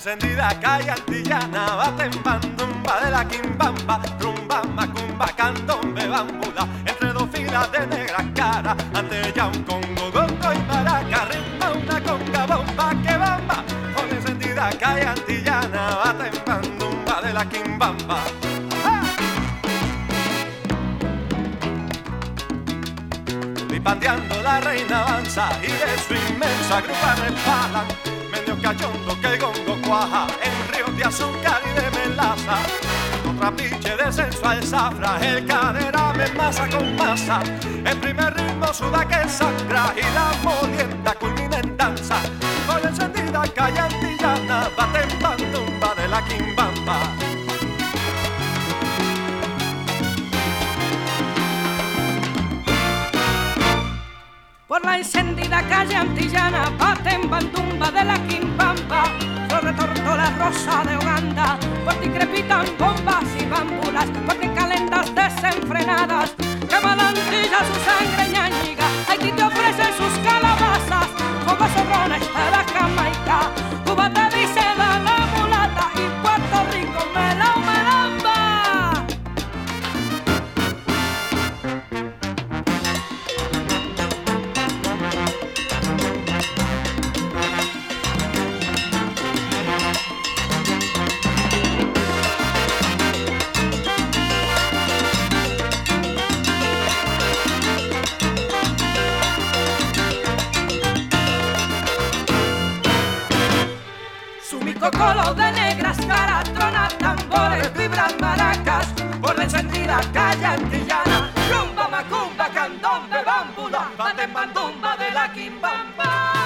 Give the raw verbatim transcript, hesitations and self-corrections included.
encendida calle antillana, bate en bandumba de la quimbamba, rumba, macumba, candombe, bambula, entre dos filas de negras caras, ante ella un congo, gongo y maraca, ritma una conga, bomba, que bamba, con encendida calle antillana, bate en bandumba de la quimbamba. Pandeando la reina avanza y de su inmensa grupa resbalan, medio cachondo que el gongo cuaja en ríos de azúcar y de melaza. Con trapiche de sensual zafra, el cadera me masa con masa. El primer ritmo suda que sangra y la molienda culmina en danza. Con encendida calle antillana, bate en bandumba de la quimbamba. Por la encendida calle antillana, bate en bandumba de la quimbamba, flor de tortola rosa de Uganda, por ti crepitan bombas y bambulas, por ti calendas desenfrenadas, quema la antilla su sangre ñañiga, aquí te ofrecen sus calabazas, con vasorrones de la Jamaica, Cuba te dice la la mulata y Puerto Rico me la melamba. Colo de negras caras, trona tambores, vibran maracas, por la encendida calle antillana, rumba, macumba, candombe, bambula, bate en bandumba de la quimbamba.